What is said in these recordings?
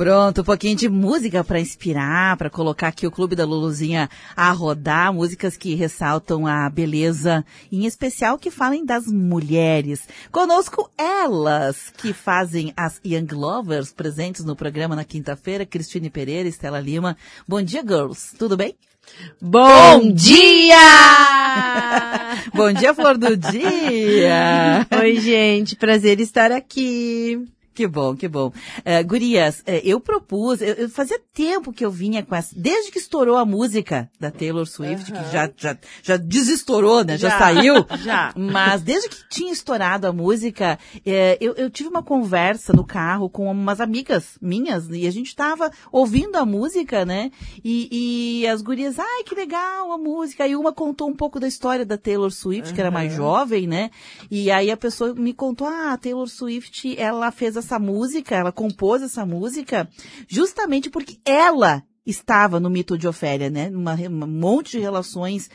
Pronto, um pouquinho de música para inspirar, para colocar aqui o Clube da Luluzinha a rodar, músicas que ressaltam a beleza, em especial que falem das mulheres. Conosco elas, que fazem as Young Lovers, presentes no programa na quinta-feira, Cristine Pereira, Estela Lima. Bom dia, girls. Tudo bem? Bom dia! Bom dia, flor do dia! Oi, gente, prazer estar aqui. Que bom, que bom. Gurias, eu propus, eu fazia tempo que eu vinha com essa, desde que estourou a música da Taylor Swift, que já desestourou, né? Já saiu. Já. Mas desde que tinha estourado a música, eu tive uma conversa no carro com umas amigas minhas, e a gente estava ouvindo a música, né? E as gurias, ai, que legal a música. Aí uma contou um pouco da história da Taylor Swift, que era mais jovem, né? E aí a pessoa me contou, a Taylor Swift, ela fez essa música, ela compôs essa música justamente porque ela estava no mito de Ofélia, né? Um monte de relações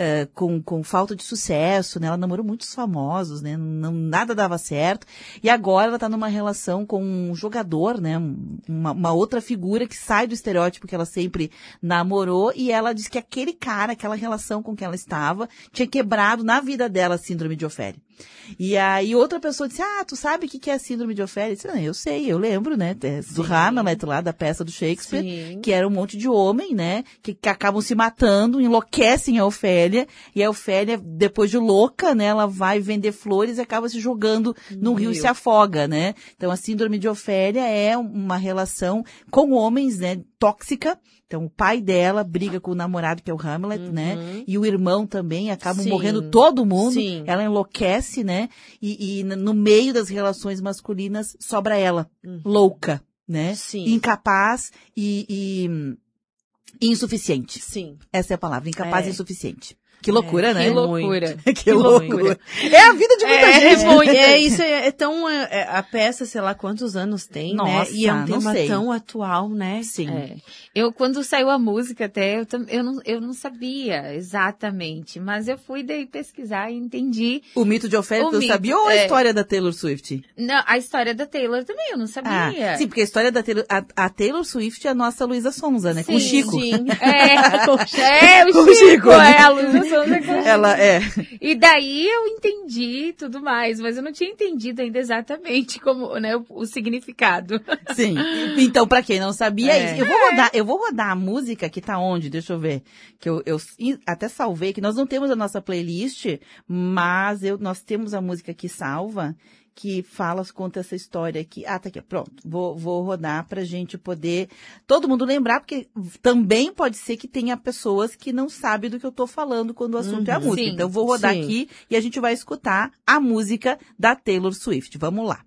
com falta de sucesso, né? Ela namorou muitos famosos, né? Nada dava certo. E agora ela está numa relação com um jogador, né? Uma outra figura que sai do estereótipo que ela sempre namorou. E ela diz que aquele cara, aquela relação com que ela estava, tinha quebrado na vida dela a síndrome de Ofélia. E aí outra pessoa disse, tu sabe o que é a síndrome de Ofélia? Eu disse, eu sei, eu lembro, né? Do Hamlet lá, da peça do Shakespeare, sim, que era um monte de homem, né? Que acabam se matando, enlouquecem a Ofélia, e a Ofélia, depois de louca, né? Ela vai vender flores e acaba se jogando no rio e se afoga, né? Então a síndrome de Ofélia é uma relação com homens, né? Tóxica. Então, o pai dela briga com o namorado, que é o Hamlet, né? E o irmão também, acaba morrendo todo mundo. Sim. Ela enlouquece, né? E no meio das relações masculinas, sobra ela, louca, né? Sim. Incapaz e insuficiente. Sim. Essa é a palavra, incapaz e insuficiente. Que loucura, né? Que loucura. Que loucura. É a vida de muita gente. Isso é tão... a peça, sei lá quantos anos tem, né? E é um tema tão atual, né? Sim. Eu, quando saiu a música até, eu não sabia exatamente, mas eu fui daí pesquisar e entendi. O mito de Ofélia, tu sabia? Ou a história da Taylor Swift? Não, a história da Taylor também, eu não sabia. Sim, porque a história da Taylor... A Taylor Swift é a nossa Luísa Sonza, né? Sim, com o Chico. Sim, o Chico, a Luísa Ela é. E daí eu entendi tudo mais, mas eu não tinha entendido ainda exatamente como, né, o significado. Sim. Então, pra quem não sabia, eu vou rodar a música que tá onde? Deixa eu ver. Que eu até salvei, que nós não temos a nossa playlist, mas nós temos a música aqui salva, que conta essa história aqui. Tá aqui, pronto. Vou rodar pra gente poder, todo mundo lembrar, porque também pode ser que tenha pessoas que não sabem do que eu tô falando quando o assunto é a música. Sim, então, vou rodar aqui e a gente vai escutar a música da Taylor Swift. Vamos lá.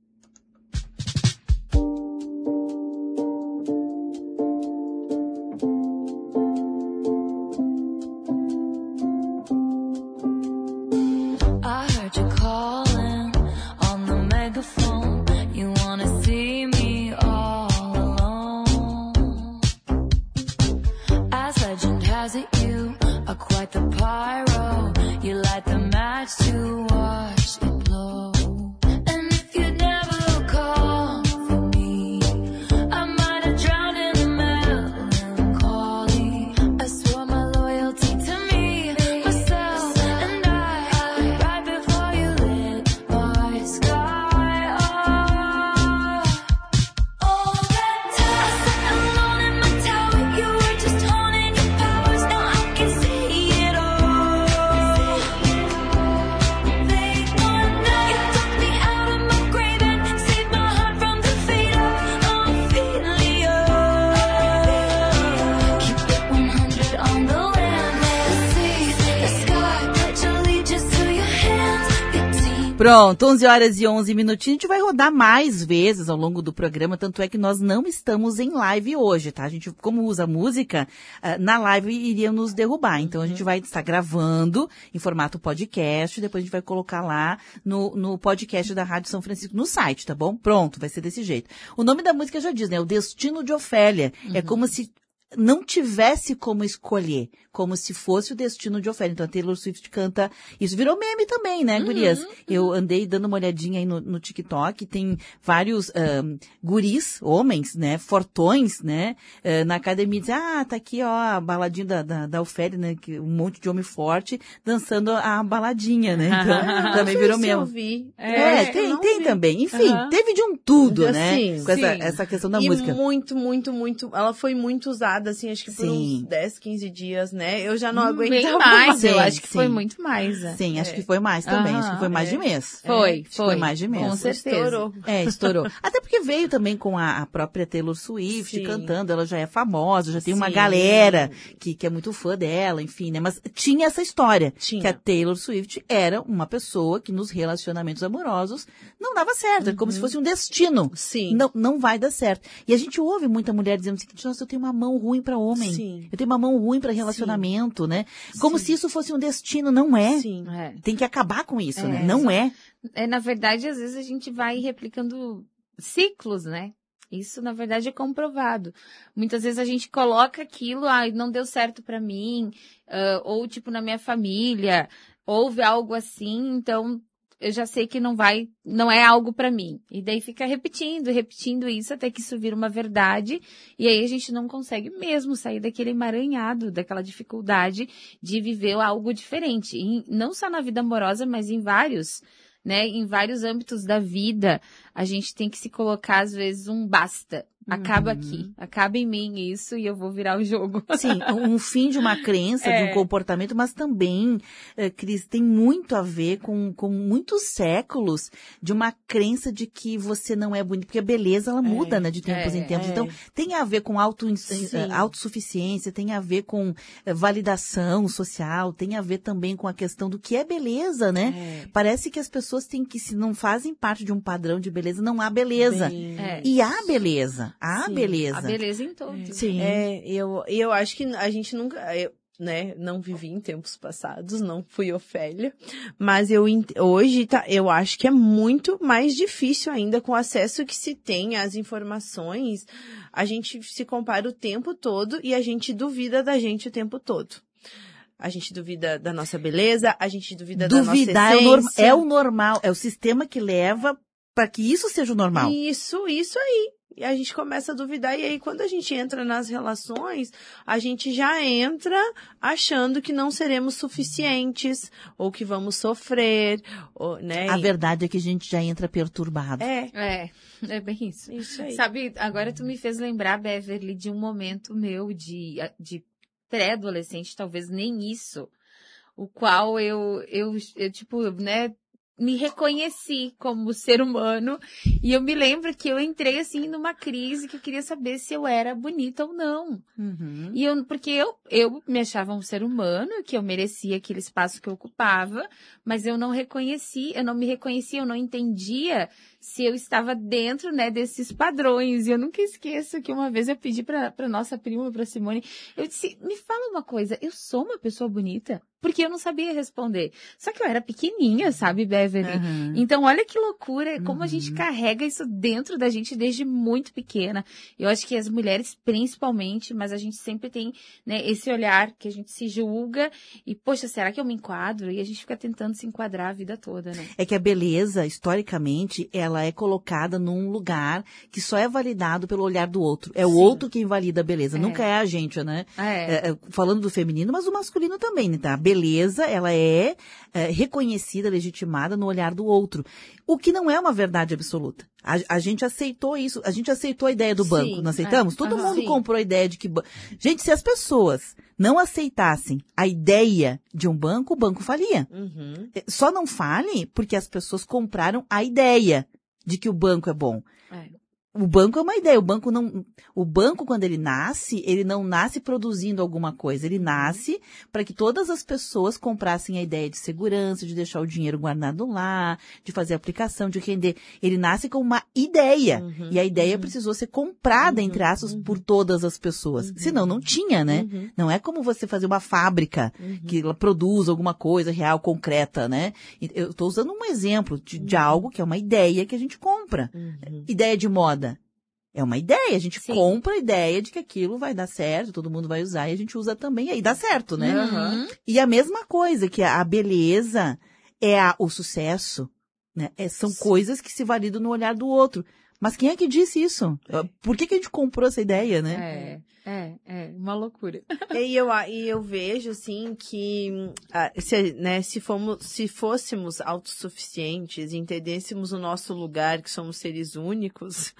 Pronto, 11h11. A gente vai rodar mais vezes ao longo do programa, tanto é que nós não estamos em live hoje, tá? A gente, como usa música, na live iria nos derrubar. Então, a gente vai estar gravando em formato podcast, depois a gente vai colocar lá no podcast da Rádio São Francisco, no site, tá bom? Pronto, vai ser desse jeito. O nome da música já diz, né? O Destino de Ofélia. É como se não tivesse como escolher, como se fosse o destino de Ofélia. Então a Taylor Swift canta, isso virou meme também, né, gurias? Eu andei dando uma olhadinha aí no TikTok, tem vários guris, homens, né, fortões, né, na academia, dizem, tá aqui, ó, a baladinha da Ofélia, né, que um monte de homem forte dançando a baladinha, né, então também virou meme. Tem também, enfim, teve de um tudo, né, com essa questão da música. Muito, ela foi muito usada, assim, acho que por uns 10, 15 dias, né? Eu já não aguentava bem mais. Eu acho que foi muito mais. Sim, acho que foi mais também. Acho que foi mais de mês. Foi mais de mês. Com certeza. Estourou. Até porque veio também com a própria Taylor Swift cantando. Ela já é famosa, já tem uma galera que é muito fã dela, enfim, né? Mas tinha essa história. Que a Taylor Swift era uma pessoa que nos relacionamentos amorosos não dava certo. Como se fosse um destino. Sim. Não vai dar certo. E a gente ouve muita mulher dizendo assim, nossa, eu tenho uma mão ruim pra homem. Sim. Eu tenho uma mão ruim pra relacionamento, né? Como se isso fosse um destino, não é. Sim. Tem que acabar com isso, né? Não é. Na verdade, às vezes a gente vai replicando ciclos, né? Isso, na verdade, é comprovado. Muitas vezes a gente coloca aquilo, não deu certo pra mim, ou tipo na minha família, houve algo assim, então eu já sei que não é algo pra mim. E daí fica repetindo isso até que isso vira uma verdade. E aí a gente não consegue mesmo sair daquele emaranhado, daquela dificuldade de viver algo diferente. E não só na vida amorosa, mas em vários, né? Em vários âmbitos da vida, a gente tem que se colocar, às vezes, um basta. Acaba aqui. Acaba em mim isso e eu vou virar o jogo. Sim, um fim de uma crença, de um comportamento, mas também, Cris, tem muito a ver com muitos séculos de uma crença de que você não é bonito, porque a beleza, ela muda, né, de tempos em tempos. Então, tem a ver com autossuficiência, tem a ver com validação social, tem a ver também com a questão do que é beleza, né? Parece que as pessoas se não fazem parte de um padrão de beleza, não há beleza. E há beleza. Beleza. A beleza em todos. Sim. Eu acho que a gente nunca... né, não vivi em tempos passados, não fui Ofélia, mas hoje eu acho que é muito mais difícil ainda com o acesso que se tem às informações, a gente se compara o tempo todo e a gente duvida da gente o tempo todo. A gente duvida da nossa beleza, a gente duvida da nossa essência. É o normal, é o sistema que leva para que isso seja o normal. Isso aí. E a gente começa a duvidar, e aí quando a gente entra nas relações, a gente já entra achando que não seremos suficientes, ou que vamos sofrer, né? A verdade é que a gente já entra perturbado. É bem isso. Isso aí. Sabe, agora tu me fez lembrar, Beverly, de um momento meu de pré-adolescente, talvez nem isso, o qual eu tipo, né, me reconheci como ser humano, e eu me lembro que eu entrei assim numa crise que eu queria saber se eu era bonita ou não. E porque eu me achava um ser humano, que eu merecia aquele espaço que eu ocupava, mas eu não me reconhecia, eu não entendia se eu estava dentro, né, desses padrões. E eu nunca esqueço que uma vez eu pedi pra nossa prima, pra Simone, eu disse, me fala uma coisa, eu sou uma pessoa bonita? Porque eu não sabia responder. Só que eu era pequenininha, sabe, Beverly? Então, olha que loucura, como a gente carrega isso dentro da gente desde muito pequena. Eu acho que as mulheres, principalmente, mas a gente sempre tem, né, esse olhar que a gente se julga e, poxa, será que eu me enquadro? E a gente fica tentando se enquadrar a vida toda, né? É que a beleza, historicamente, ela é colocada num lugar que só é validado pelo olhar do outro. É o outro que invalida a beleza, nunca é a gente, né? Falando do feminino, mas do masculino também, né? Tá? A beleza, ela é reconhecida, legitimada no olhar do outro. O que não é uma verdade absoluta. A gente aceitou isso, a gente aceitou a ideia do banco, não aceitamos? Todo mundo comprou a ideia de que... Gente, se as pessoas não aceitassem a ideia de um banco, o banco falia. Só não fale porque as pessoas compraram a ideia de que o banco é bom. O banco é uma ideia, o banco quando ele não nasce produzindo alguma coisa, ele nasce para que todas as pessoas comprassem a ideia de segurança, de deixar o dinheiro guardado lá, de fazer aplicação, de render. Ele nasce com uma ideia, e a ideia precisou ser comprada, entre aspas, por todas as pessoas. Senão não tinha, né? Não é como você fazer uma fábrica que ela produz alguma coisa real, concreta, né? Eu estou usando um exemplo de algo que é uma ideia que a gente compra. Ideia de moda. É uma ideia, a gente Sim. compra a ideia de que aquilo vai dar certo, todo mundo vai usar e a gente usa também, e aí dá certo, né? Uhum. E a mesma coisa, que a beleza o sucesso, né? São coisas que se validam no olhar do outro. Mas quem é que disse isso? Por que a gente comprou essa ideia, né? É uma loucura. E eu vejo, assim, que se fôssemos autossuficientes, entendêssemos o nosso lugar, que somos seres únicos,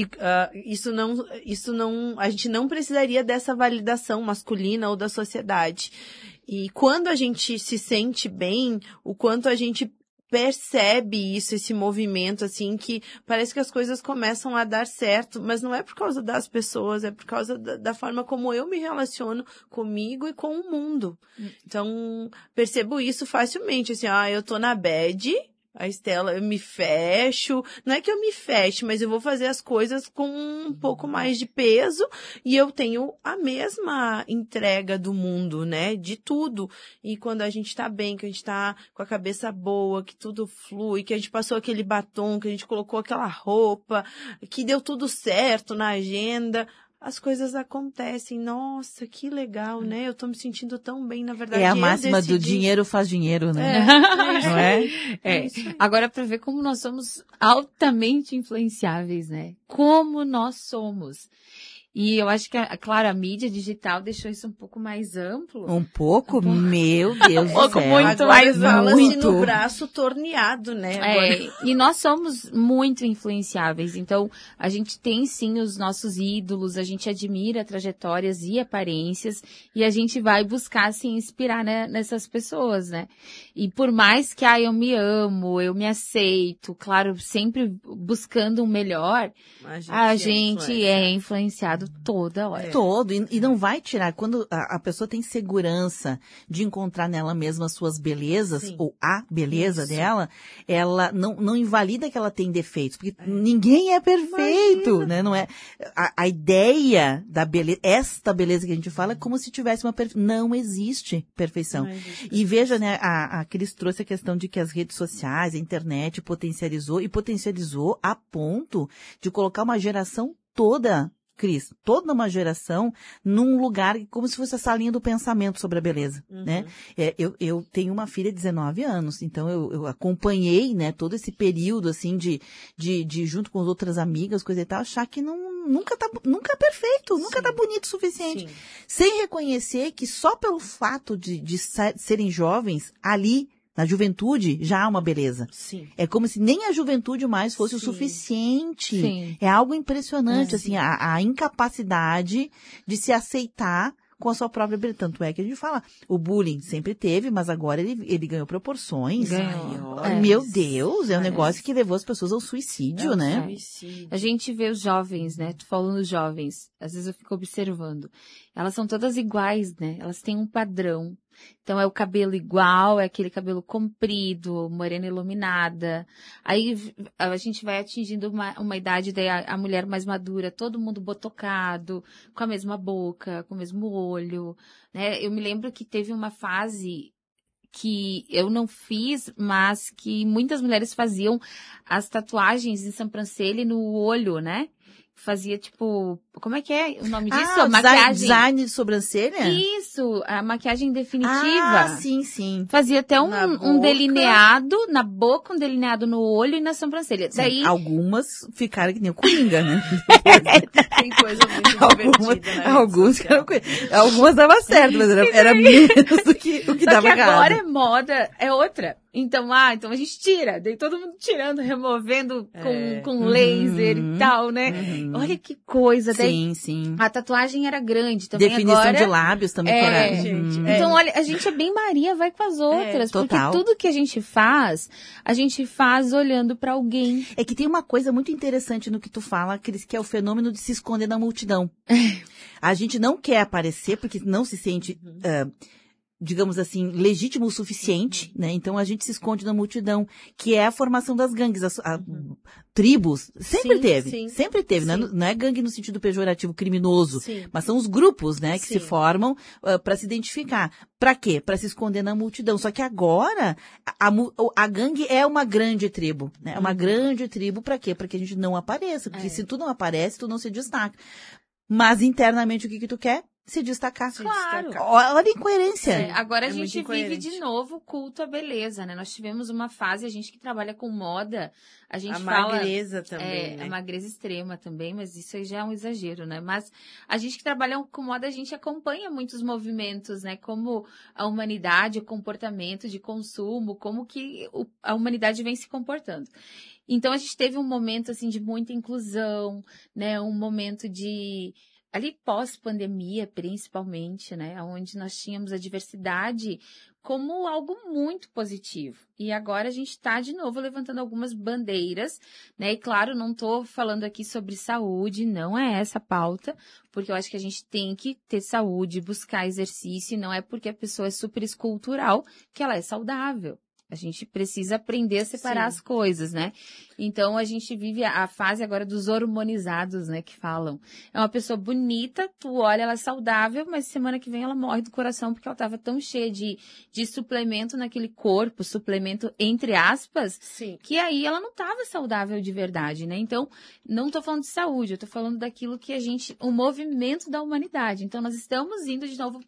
isso não, a gente não precisaria dessa validação masculina ou da sociedade. E quando a gente se sente bem, o quanto a gente percebe isso, esse movimento, assim, que parece que as coisas começam a dar certo, mas não é por causa das pessoas, é por causa da forma como eu me relaciono comigo e com o mundo. Então, percebo isso facilmente, assim, eu tô na bad, a Estela, eu me fecho, não é que eu me feche, mas eu vou fazer as coisas com um pouco mais de peso e eu tenho a mesma entrega do mundo, né, de tudo. E quando a gente tá bem, que a gente tá com a cabeça boa, que tudo flui, que a gente passou aquele batom, que a gente colocou aquela roupa, que deu tudo certo na agenda, as coisas acontecem. Nossa, que legal, né? Eu tô me sentindo tão bem, na verdade. É a máxima do dinheiro faz dinheiro, né? Não é? Agora, para ver como nós somos altamente influenciáveis, né? Como nós somos. E eu acho que, claro, a mídia digital deixou isso um pouco mais amplo. Um pouco? Meu Deus do céu. Muito agora mais fala-se no braço torneado, né? E nós somos muito influenciáveis. Então, a gente tem sim os nossos ídolos, a gente admira trajetórias e aparências e a gente vai buscar se inspirar, né, nessas pessoas, né? E por mais que, eu me amo, eu me aceito, claro, sempre buscando o melhor, a gente é influenciado toda hora. Todo. E não vai tirar. Quando a pessoa tem segurança de encontrar nela mesma as suas belezas, sim, ou a beleza dela, ela não invalida que ela tem defeitos. Porque ninguém é perfeito, né? Não é. A ideia da beleza, esta beleza que a gente fala, é como se tivesse uma perfeição. Não existe perfeição. Não existe. E veja, né, a Cris trouxe a questão de que as redes sociais, a internet potencializou a ponto de colocar uma geração toda, Cris, toda uma geração num lugar como se fosse essa linha do pensamento sobre a beleza, né? Eu tenho uma filha de 19 anos, então eu acompanhei, né, todo esse período, assim, de junto com as outras amigas, coisa e tal, achar que nunca é perfeito, nunca tá bonito o suficiente. Sim. Sem reconhecer que só pelo fato de serem jovens, ali, na juventude, já há uma beleza. Sim. É como se nem a juventude mais fosse o suficiente. Sim. É algo impressionante, assim, a incapacidade de se aceitar com a sua própria beleza. Tanto é que a gente fala, o bullying sempre teve, mas agora ele ganhou proporções. Meu Deus, um negócio que levou as pessoas ao suicídio, né? A gente vê os jovens, né? Tu falando dos jovens, às vezes eu fico observando. Elas são todas iguais, né? Elas têm um padrão. Então, é o cabelo igual, é aquele cabelo comprido, morena iluminada. Aí, a gente vai atingindo uma idade, daí a mulher mais madura, todo mundo botocado, com a mesma boca, com o mesmo olho, né? Eu me lembro que teve uma fase que eu não fiz, mas que muitas mulheres faziam as tatuagens em sobrancelha no olho, né? Fazia, tipo, como é que é o nome disso? Maquiagem. Design de sobrancelha? Isso, a maquiagem definitiva. Ah, sim. Fazia até um delineado na boca, um delineado no olho e na sobrancelha. Daí... Algumas ficaram que nem o Coringa, né? Tem coisa muito divertida, né? Algumas dava certo, mas era menos do que dava errado. Agora é moda, é outra. Então a gente tira. Daí todo mundo tirando, removendo com laser e tal, né? Olha que coisa. Daí, sim. A tatuagem era grande também. Definição agora, de lábios também. Então, olha, a gente é bem Maria, vai com as outras. Porque tudo que a gente faz olhando pra alguém. É que tem uma coisa muito interessante no que tu fala, Cris, que é o fenômeno de se esconder na multidão. A gente não quer aparecer porque não se sente... digamos assim, legítimo o suficiente, né? Então a gente se esconde na multidão, que é a formação das gangues, tribos, sempre teve, né? Não é gangue no sentido pejorativo, criminoso, mas são os grupos, né, que se formam para se identificar. Para quê? Para se esconder na multidão. Só que agora a gangue é uma grande tribo, né? É uma grande tribo para quê? Para que a gente não apareça, porque se tu não aparece, tu não se destaca. Mas internamente o que tu quer? Se destacar. Claro. Olha a incoerência. Agora a gente vive de novo o culto à beleza, né? Nós tivemos uma fase, a gente que trabalha com moda, a gente fala... A magreza também, né? A magreza extrema também, mas isso aí já é um exagero, né? Mas a gente que trabalha com moda, a gente acompanha muitos movimentos, né? Como a humanidade, o comportamento de consumo, como que a humanidade vem se comportando. Então, a gente teve um momento, assim, de muita inclusão, né? Um momento de... Ali pós-pandemia, principalmente, né? Onde nós tínhamos a diversidade como algo muito positivo. E agora a gente está, de novo, levantando algumas bandeiras, né? E, claro, não estou falando aqui sobre saúde, não é essa a pauta, porque eu acho que a gente tem que ter saúde, buscar exercício, e não é porque a pessoa é super escultural que ela é saudável. A gente precisa aprender a separar as coisas, né? Então, a gente vive a fase agora dos hormonizados, né? Que falam. É uma pessoa bonita, tu olha, ela é saudável, mas semana que vem ela morre do coração porque ela estava tão cheia de suplemento naquele corpo, suplemento entre aspas, que aí ela não estava saudável de verdade, né? Então, não tô falando de saúde, eu tô falando daquilo que o movimento da humanidade. Então, nós estamos indo de novo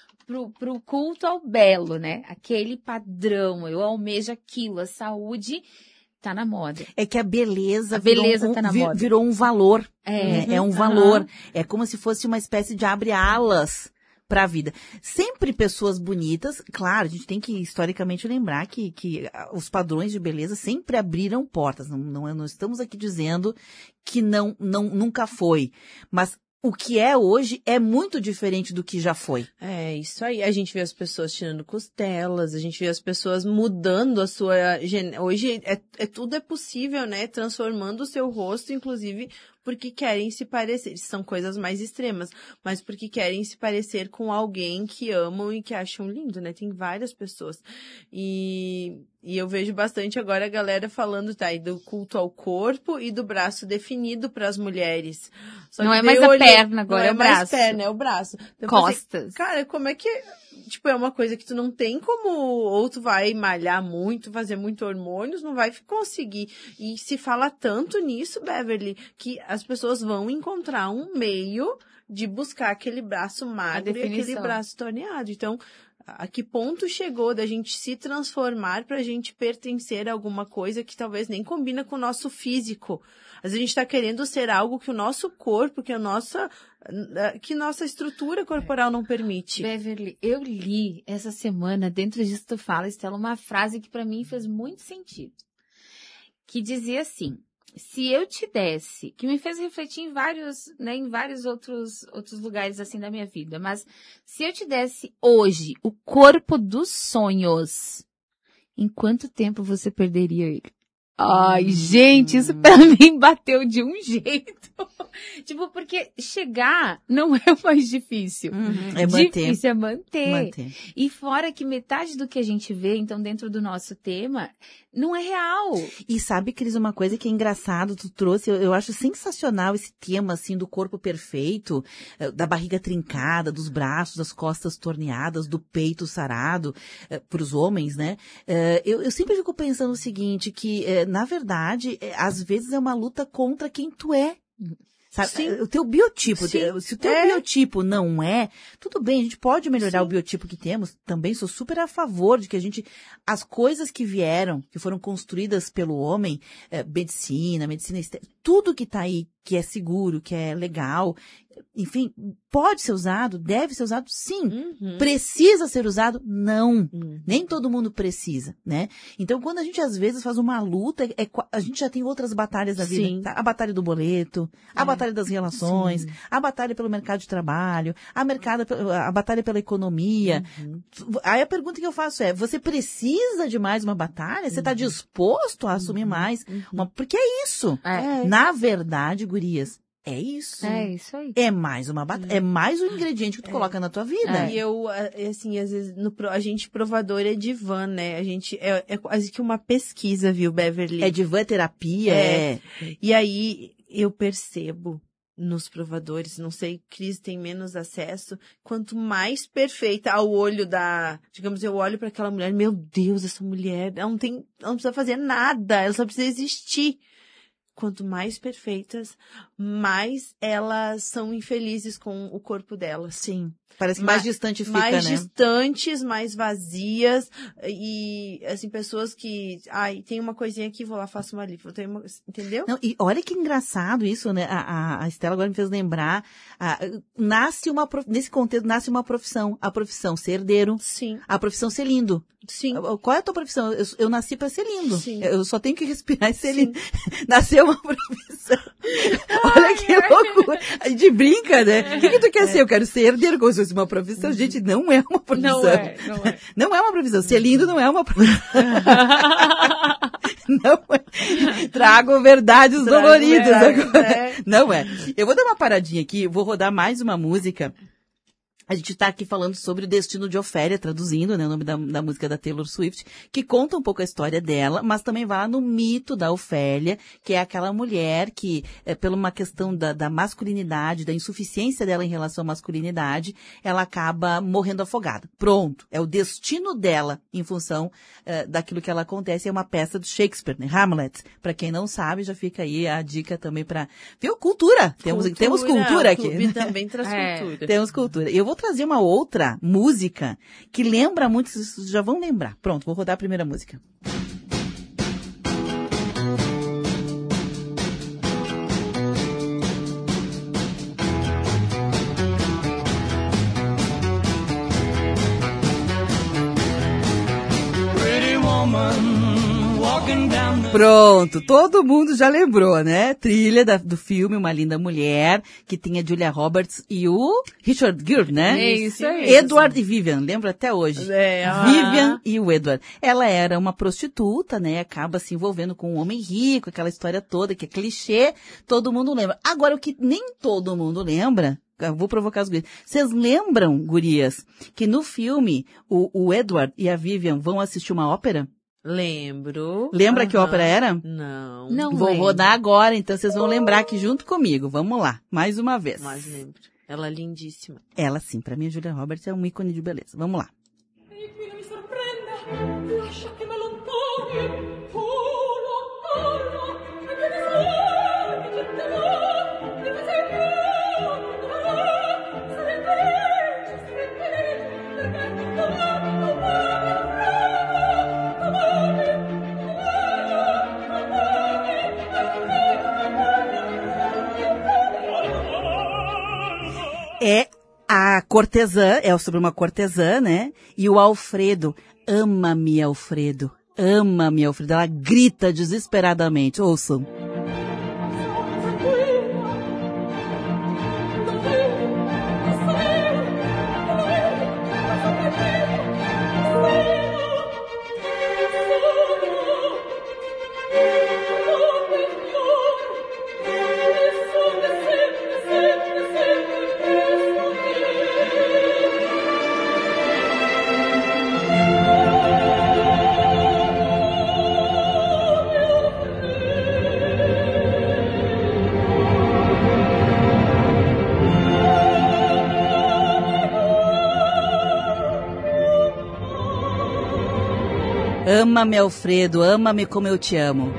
pro culto ao belo, né? Aquele padrão, eu almejo aquilo, a saúde tá na moda. É que a beleza tá na moda. Virou um valor. É um valor. É como se fosse uma espécie de abre-alas para a vida. Sempre pessoas bonitas, claro, a gente tem que historicamente lembrar que os padrões de beleza sempre abriram portas. Não estamos aqui dizendo que nunca foi, mas o que é hoje é muito diferente do que já foi. É, isso aí. A gente vê as pessoas tirando costelas, a gente vê as pessoas mudando a sua... Hoje tudo é possível, né? Transformando o seu rosto, inclusive, porque querem se parecer. São coisas mais extremas, mas porque querem se parecer com alguém que amam e que acham lindo, né? Tem várias pessoas. E eu vejo bastante agora a galera falando, aí do culto ao corpo e do braço definido para as mulheres. Só não que é mais a perna agora, é o braço. Não é mais perna, é o braço. Então, costas. Assim, cara, como é que... Tipo, é uma coisa que tu não tem como... Ou tu vai malhar muito, fazer muito hormônios, não vai conseguir. E se fala tanto nisso, Beverly, que as pessoas vão encontrar um meio de buscar aquele braço magro e aquele braço torneado. Então... A que ponto chegou da gente se transformar pra gente pertencer a alguma coisa que talvez nem combina com o nosso físico? Às vezes a gente tá querendo ser algo que o nosso corpo, que nossa estrutura corporal não permite. Beverly, eu li essa semana, dentro disso que tu fala, Estela, uma frase que pra mim fez muito sentido. Que dizia assim... Se eu te desse, que me fez refletir em vários outros lugares assim da minha vida, mas se eu te desse hoje o corpo dos sonhos, em quanto tempo você perderia ele? Ai, gente, isso pra mim bateu de um jeito. Tipo, porque chegar não é o mais difícil. É manter. Difícil é manter. E fora que metade do que a gente vê, então, dentro do nosso tema, não é real. E sabe, Cris, uma coisa que é engraçado, tu trouxe, eu acho sensacional esse tema, assim, do corpo perfeito, da barriga trincada, dos braços, das costas torneadas, do peito sarado, pros homens, né? Eu sempre fico pensando o seguinte, que, na verdade, às vezes é uma luta contra quem tu é. Sabe? Sim. O teu biotipo, Sim. se o teu biotipo não é, tudo bem, a gente pode melhorar o biotipo que temos, também sou super a favor de que as coisas que vieram, que foram construídas pelo homem, medicina estética, tudo que tá aí, que é seguro, que é legal, enfim, pode ser usado, deve ser usado, sim. Precisa ser usado? Não. Nem todo mundo precisa, né? Então, quando a gente, às vezes, faz uma luta, a gente já tem outras batalhas da vida. Tá? A batalha do boleto, a batalha das relações, a batalha pelo mercado de trabalho, a batalha pela economia. Aí a pergunta que eu faço é, você precisa de mais uma batalha? Você está disposto a assumir mais? Porque é isso. Na verdade, gurias, É isso. É isso aí. É mais uma batata. É mais um ingrediente que tu coloca na tua vida. E eu, assim, às vezes, a gente provador é divã, né? A gente, é quase que uma pesquisa, viu, Beverly? É divã terapia, E aí, eu percebo nos provadores, não sei, Cris tem menos acesso, quanto mais perfeita ao olho digamos, eu olho para aquela mulher, meu Deus, essa mulher, ela não precisa fazer nada, ela só precisa existir. Quanto mais perfeitas, mais elas são infelizes com o corpo delas. Sim. Parece que mais distante fica, mais né? Mais distantes, mais vazias. E, assim, pessoas que... Ai, tem uma coisinha aqui, vou lá, faço uma lipo. Entendeu? Não, e olha que engraçado isso, né? A Estela agora me fez lembrar. Nesse contexto, nasce uma profissão. A profissão ser herdeiro. Sim. A profissão ser lindo. Sim. Qual é a tua profissão? Eu nasci pra ser lindo. Sim. Eu só tenho que respirar e ser lindo. Nasceu uma profissão. Olha que loucura. A gente brinca, né? O que tu quer ser? Eu quero ser herdeiro, como se fosse uma profissão. Gente, não é uma profissão. Não é. Não é uma profissão. Ser lindo não é uma profissão. Não é. Trago verdades doloridas agora. Não é. Eu vou dar uma paradinha aqui, vou rodar mais uma música. A gente tá aqui falando sobre o destino de Ofélia, traduzindo, né, o nome da música da Taylor Swift, que conta um pouco a história dela, mas também vai lá no mito da Ofélia, que é aquela mulher que, por uma questão da masculinidade, da insuficiência dela em relação à masculinidade, ela acaba morrendo afogada. Pronto. É o destino dela em função daquilo que ela acontece. É uma peça do Shakespeare, né? Hamlet. Pra quem não sabe, já fica aí a dica também pra... Viu? Cultura. Temos cultura aqui. E também traz cultura. Temos cultura. Eu vou trazer uma outra música que lembra muito, vocês já vão lembrar. Pronto, vou rodar a primeira música. Pronto, todo mundo já lembrou, né? Trilha do filme Uma Linda Mulher, que tem a Julia Roberts e o Richard Gere, né? É isso aí. Edward e Vivian, lembro até hoje. Vivian e o Edward. Ela era uma prostituta, né? Acaba se envolvendo com um homem rico, aquela história toda que é clichê, todo mundo lembra. Agora, o que nem todo mundo lembra... Eu vou provocar as gurias. Vocês lembram, gurias, que no filme o Edward e a Vivian vão assistir uma ópera? Lembro. Lembra que ópera era? Não. Não Vou lembro. rodar agora, então vocês vão lembrar aqui junto comigo. Vamos lá, mais uma vez. Mas lembro. Ela é lindíssima. Ela sim, pra mim a Julia Roberts é um ícone de beleza. Vamos lá. É a cortesã, é sobre uma cortesã, né? E o Alfredo, ama-me, Alfredo, ama-me, Alfredo. Ela grita desesperadamente, ouçam. Ama-me, Alfredo, ama-me como eu te amo.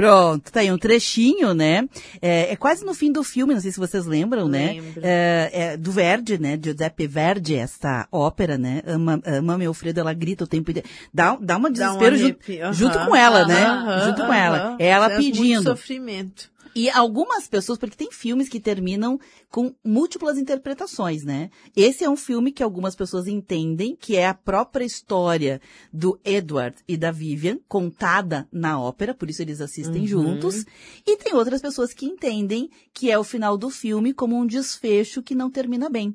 Pronto, tá aí um trechinho, né? É quase no fim do filme, não sei se vocês lembram, né? Do Verdi, né? Giuseppe Verdi, essa ópera, né? Ama meu Alfredo, ela grita o tempo inteiro. Dá uma desespero junto com ela, né? Junto com ela. Ela pedindo. Muito sofrimento. E algumas pessoas, porque tem filmes que terminam com múltiplas interpretações, né? Esse é um filme que algumas pessoas entendem que é a própria história do Edward e da Vivian, contada na ópera, por isso eles assistem juntos. E tem outras pessoas que entendem que é o final do filme como um desfecho que não termina bem.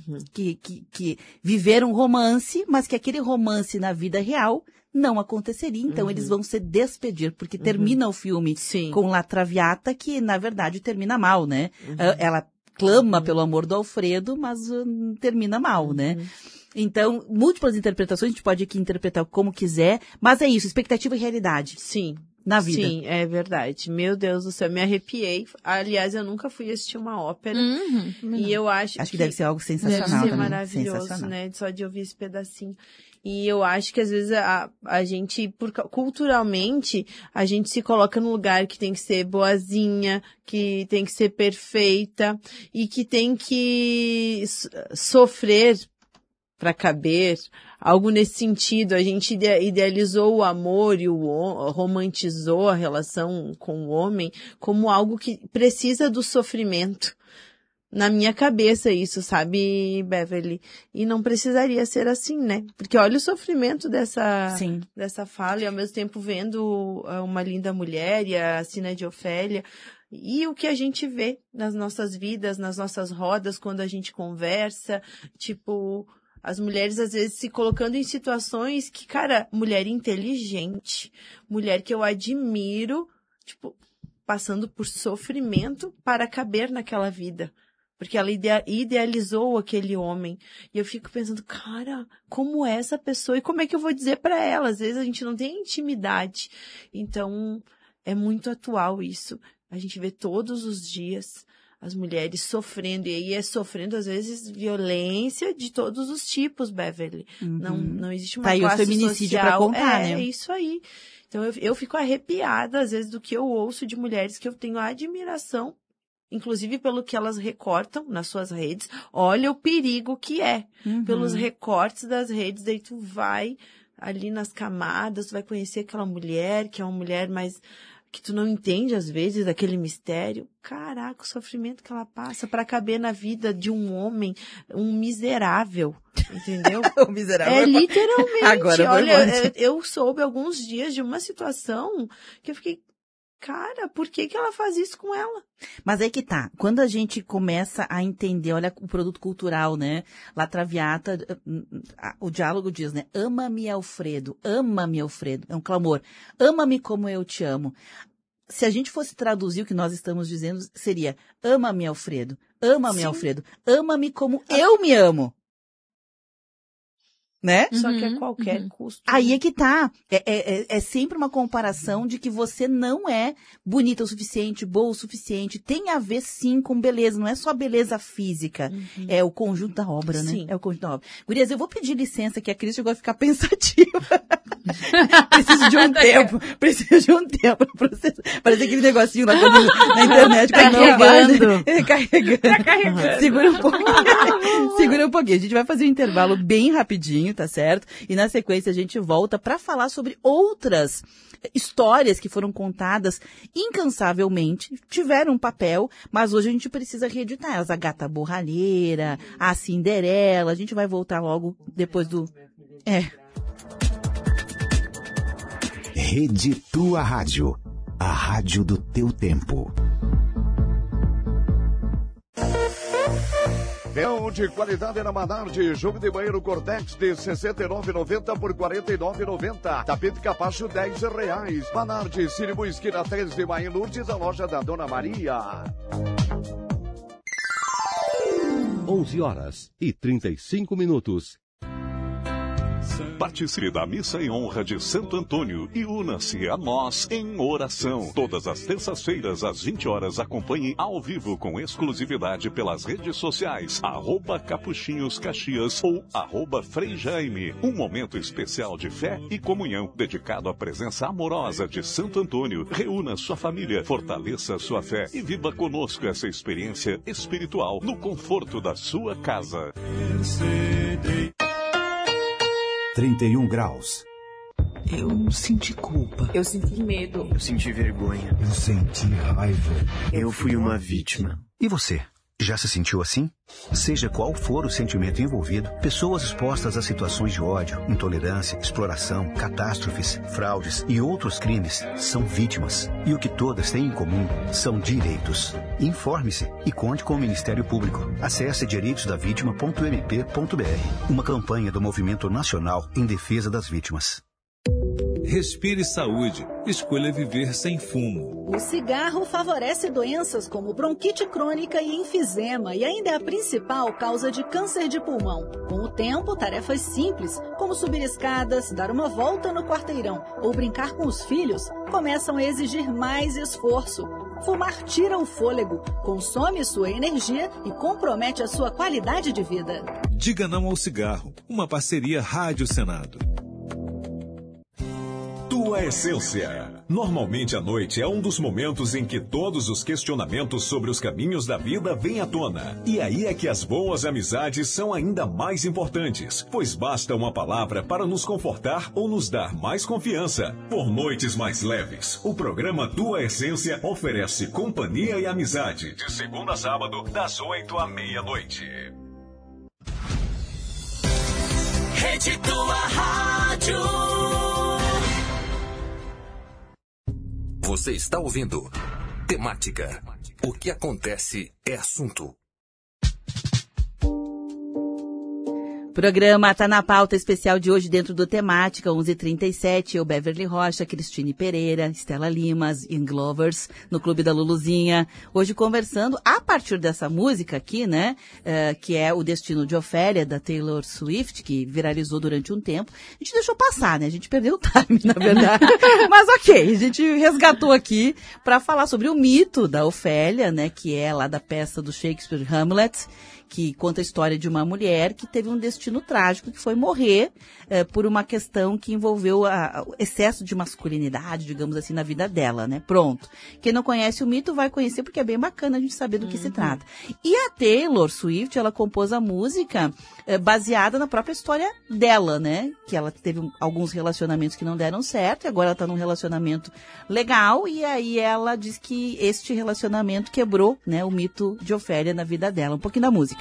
Que viveram um romance, mas que aquele romance na vida real não aconteceria, então eles vão se despedir, porque termina o filme com La Traviata, que na verdade termina mal, né? Ela clama pelo amor do Alfredo, mas termina mal, né? Então, múltiplas interpretações, a gente pode aqui interpretar como quiser, mas é isso, expectativa e realidade. Sim. Na vida. Sim, é verdade. Meu Deus do céu, me arrepiei. Aliás, eu nunca fui assistir uma ópera. E eu acho que deve ser algo sensacional. Deve ser também. maravilhoso, né? Só de ouvir esse pedacinho. E eu acho que às vezes a gente, culturalmente, a gente se coloca num lugar que tem que ser boazinha, que tem que ser perfeita e que tem que sofrer para caber, algo nesse sentido. A gente idealizou o amor e romantizou a relação com o homem como algo que precisa do sofrimento. Na minha cabeça isso, sabe, Beverly? E não precisaria ser assim, né? Porque olha o sofrimento dessa fala e ao mesmo tempo vendo uma linda mulher e a Sina de Ofélia. E o que a gente vê nas nossas vidas, nas nossas rodas, quando a gente conversa, tipo, as mulheres às vezes se colocando em situações que, cara, mulher inteligente, mulher que eu admiro, tipo, passando por sofrimento para caber naquela vida. Porque ela idealizou aquele homem. E eu fico pensando, cara, como é essa pessoa? E como é que eu vou dizer para ela? Às vezes a gente não tem intimidade. Então, é muito atual isso. A gente vê todos os dias as mulheres sofrendo. E aí sofrendo, às vezes, violência de todos os tipos, Beverly. Não existe uma classe o feminicídio social. Pra contar, né? É isso aí. Então, eu fico arrepiada, às vezes, do que eu ouço de mulheres que eu tenho admiração, inclusive pelo que elas recortam nas suas redes. Olha o perigo que é. Pelos recortes das redes, daí tu vai ali nas camadas, tu vai conhecer aquela mulher, que é uma mulher mais que tu não entende às vezes daquele mistério. Caraca, o sofrimento que ela passa para caber na vida de um homem, um miserável, entendeu? O miserável. É literalmente. Agora, olha, eu soube alguns dias de uma situação que eu fiquei, cara, por que ela faz isso com ela? Mas aí que tá. Quando a gente começa a entender, olha o produto cultural, né? La Traviata, o diálogo diz, né? Ama-me, Alfredo. Ama-me, Alfredo. É um clamor. Ama-me como eu te amo. Se a gente fosse traduzir o que nós estamos dizendo, seria ama-me, Alfredo. Ama-me, Alfredo. Ama-me como eu me amo. Né? Só que a qualquer custo. Aí é que tá. É sempre uma comparação de que você não é bonita o suficiente, boa o suficiente. Tem a ver, sim, com beleza. Não é só beleza física. É o conjunto da obra, né? Sim. É o conjunto da obra. Gurias, eu vou pedir licença que a Cris chegou a ficar pensativa. Preciso de um tempo. Preciso de um tempo pra processar. Parece aquele negocinho lá na internet. Carregando. Carregando. Tá carregando. Segura um pouquinho. Segura um pouquinho. A gente vai fazer um intervalo bem rapidinho, tá certo? E na sequência a gente volta para falar sobre outras histórias que foram contadas incansavelmente, tiveram um papel, mas hoje a gente precisa reeditar elas. A Gata Borralheira, a Cinderela, a gente vai voltar logo depois do... Rede Tua Rádio, a rádio do teu tempo. Verão de qualidade na Manardi. Jogo de banheiro Cortex de R$ 69,90 por R$ 49,90. Tapete Capacho R$ 10. Manardi, Siribu, esquina 13 de Maio, Lourdes, a loja da Dona Maria. 11h35. Participe da missa em honra de Santo Antônio e una-se a nós em oração. Todas as terças-feiras, às 20 horas, acompanhe ao vivo com exclusividade pelas redes sociais, @Capuchinhos Caxias ou @Frei Jaime. Um momento especial de fé e comunhão, dedicado à presença amorosa de Santo Antônio. Reúna sua família, fortaleça sua fé e viva conosco essa experiência espiritual no conforto da sua casa. 31 graus. Eu senti culpa. Eu senti medo. Eu senti vergonha. Eu senti raiva. Eu fui uma vítima. E você? Já se sentiu assim? Seja qual for o sentimento envolvido, pessoas expostas a situações de ódio, intolerância, exploração, catástrofes, fraudes e outros crimes são vítimas. E o que todas têm em comum são direitos. Informe-se e conte com o Ministério Público. Acesse direitosdavítima.mp.br. Uma campanha do Movimento Nacional em Defesa das Vítimas. Respire saúde. Escolha viver sem fumo. O cigarro favorece doenças como bronquite crônica e enfisema e ainda é a principal causa de câncer de pulmão. Com o tempo, tarefas simples, como subir escadas, dar uma volta no quarteirão ou brincar com os filhos, começam a exigir mais esforço. Fumar tira o fôlego, consome sua energia e compromete a sua qualidade de vida. Diga não ao cigarro. Uma parceria Rádio Senado. Tua Essência. Normalmente a noite é um dos momentos em que todos os questionamentos sobre os caminhos da vida vêm à tona. E aí é que as boas amizades são ainda mais importantes, pois basta uma palavra para nos confortar ou nos dar mais confiança. Por noites mais leves, o programa Tua Essência oferece companhia e amizade, de segunda a sábado, das 8 à meia-noite. Rede Tua Rádio. Você está ouvindo Temática. O que acontece é assunto. Programa Tá na Pauta especial de hoje dentro do Temática, 11h37, eu, Beverly Rocha, Cristine Pereira, Estela Limas, Young Lovers, no Clube da Luluzinha. Hoje conversando a partir dessa música aqui, né, que é O Destino de Ofélia, da Taylor Swift, que viralizou durante um tempo. A gente deixou passar, né, a gente perdeu o time, na verdade. Mas ok, a gente resgatou aqui para falar sobre o mito da Ofélia, né, que é lá da peça do Shakespeare, Hamlet, que conta a história de uma mulher que teve um destino trágico, que foi morrer por uma questão que envolveu o excesso de masculinidade, digamos assim, na vida dela, né? Pronto. Quem não conhece o mito vai conhecer, porque é bem bacana a gente saber do que se trata. E a Taylor Swift, ela compôs a música baseada na própria história dela, né? Que ela teve alguns relacionamentos que não deram certo, e agora ela tá num relacionamento legal, e aí ela diz que este relacionamento quebrou, né, o mito de Ofélia na vida dela. Um pouquinho da música.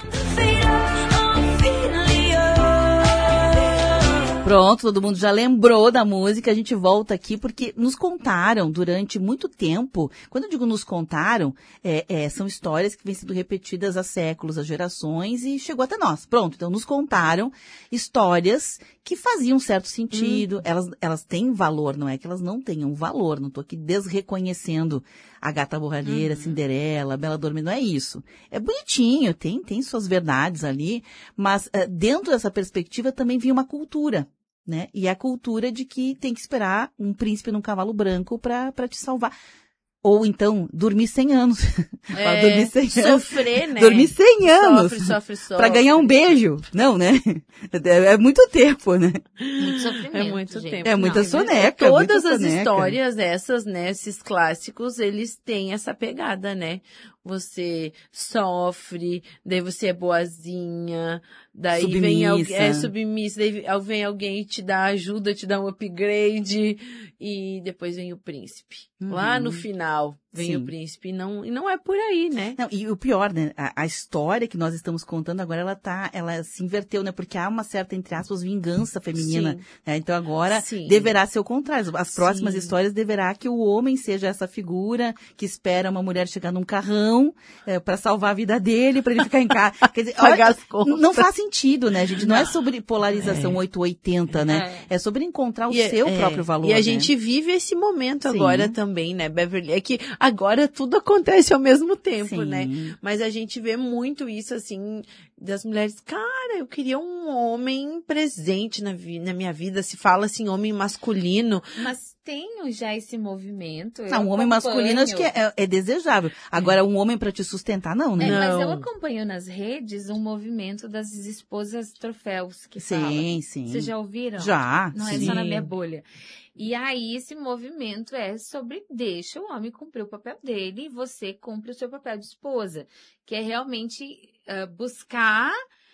Pronto, todo mundo já lembrou da música, a gente volta aqui porque nos contaram durante muito tempo. Quando eu digo nos contaram, são histórias que vêm sendo repetidas há séculos, há gerações e chegou até nós. Pronto, então nos contaram histórias que faziam certo sentido, elas têm valor, não é que elas não tenham valor, não estou aqui desreconhecendo a Gata Borralheira, Cinderela, Bela Adormecida, não é isso. É bonitinho, tem suas verdades ali, mas dentro dessa perspectiva também vinha uma cultura, né? E a cultura de que tem que esperar um príncipe num cavalo branco para te salvar. Ou então, dormir 100 anos. Dormir 100 anos. Sofrer, né? Dormir 100 anos. Sofre. Pra ganhar um beijo. Não, né? É muito tempo, né? Muito sofrimento, É muito gente. tempo. É muita soneca. Todas muita as soneca. histórias dessas, né, esses clássicos, eles têm essa pegada, né? Você sofre, daí você é boazinha, daí Submissa. vem alguém, submissa, daí vem alguém e te dá ajuda, te dá um upgrade, e depois vem o príncipe. Lá no final vem Sim. o príncipe, e não é por aí, né? Não, e o pior, né? A história que nós estamos contando agora, ela se inverteu, né? Porque há uma certa, entre aspas, vingança feminina. Né? Então agora deverá ser o contrário. As próximas histórias deverá que o homem seja essa figura que espera uma mulher chegar num carrão para salvar a vida dele, para ele ficar em casa. Quer dizer, olha, não faz sentido, né, gente? Não é sobre polarização 880, né? É sobre encontrar o seu próprio valor. E a né? gente vive esse momento agora também, né, Beverly? É que agora tudo acontece ao mesmo tempo, né? Mas a gente vê muito isso, assim, das mulheres, cara, eu queria um homem presente na minha vida. Se fala assim, homem masculino. Mas tenho já esse movimento. Um homem masculino acho que é desejável. Agora, um homem pra te sustentar, não, né? Mas eu acompanho nas redes um movimento das esposas troféus que falam. Sim. Vocês já ouviram? Já, Não sim. é só na minha bolha. E aí, esse movimento é sobre deixa o homem cumprir o papel dele e você cumpre o seu papel de esposa. Que é realmente buscar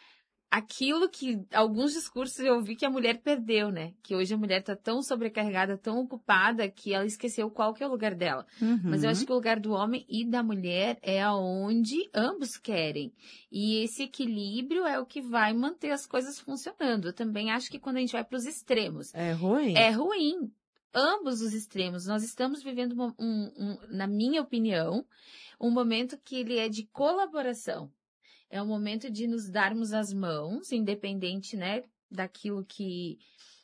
aquilo que alguns discursos eu ouvi que a mulher perdeu, né? Que hoje a mulher tá tão sobrecarregada, tão ocupada, que ela esqueceu qual que é o lugar dela. Mas eu acho que o lugar do homem e da mulher é aonde ambos querem. E esse equilíbrio é o que vai manter as coisas funcionando. Eu também acho que quando a gente vai para os extremos... É ruim? É ruim. Ambos os extremos. Nós estamos vivendo, na minha opinião, um momento que ele é de colaboração. É o momento de nos darmos as mãos, independente, né, daquilo que...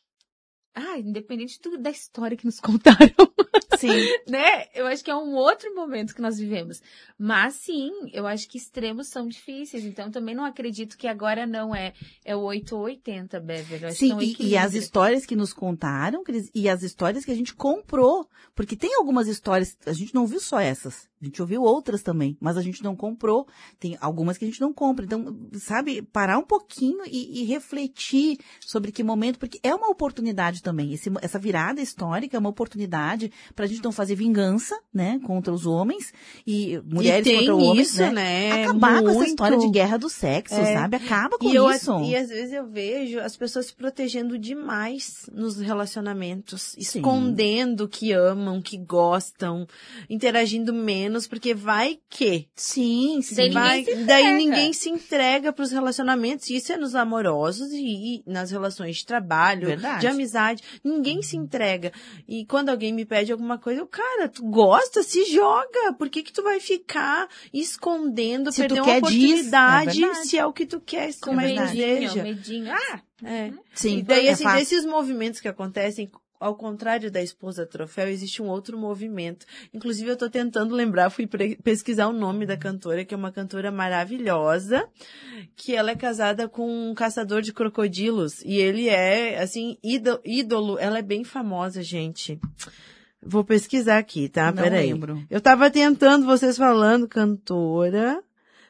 independente da história que nos contaram. Sim. Né? Eu acho que é um outro momento que nós vivemos. Mas, sim, eu acho que extremos são difíceis. Então, eu também não acredito que agora não é o 8 ou 80, Bever. Eu acho Sim, que e as histórias que nos contaram, Cris, e as histórias que a gente comprou. Porque tem algumas histórias, a gente não viu só essas. A gente ouviu outras também, mas a gente não comprou. Tem algumas que a gente não compra. Então, sabe, parar um pouquinho e refletir sobre que momento, porque é uma oportunidade também. Essa virada histórica é uma oportunidade para a gente não fazer vingança, né, contra os homens e mulheres contra homens, isso, né? Acabar com essa Muito. história de guerra do sexo, sabe? Acaba com isso. E às vezes eu vejo as pessoas se protegendo demais nos relacionamentos, escondendo que amam, que gostam, interagindo menos, porque vai que... Sim. Daí ninguém se entrega para os relacionamentos. Isso é nos amorosos e nas relações de trabalho, de amizade. Ninguém se entrega. E quando alguém me pede alguma coisa, cara, tu gosta? Se joga. Por que tu vai ficar escondendo, se perder tu uma quer oportunidade se é o que tu quer, com medinho. Sim, e daí, assim, desses movimentos que acontecem, ao contrário da esposa troféu, existe um outro movimento. Inclusive, eu tô tentando lembrar, fui pesquisar o nome da cantora, que é uma cantora maravilhosa, que ela é casada com um caçador de crocodilos. E ele é, assim, ídolo. Ela é bem famosa, gente. Vou pesquisar aqui, tá? Peraí. Lembro. Eu tava tentando, vocês falando, cantora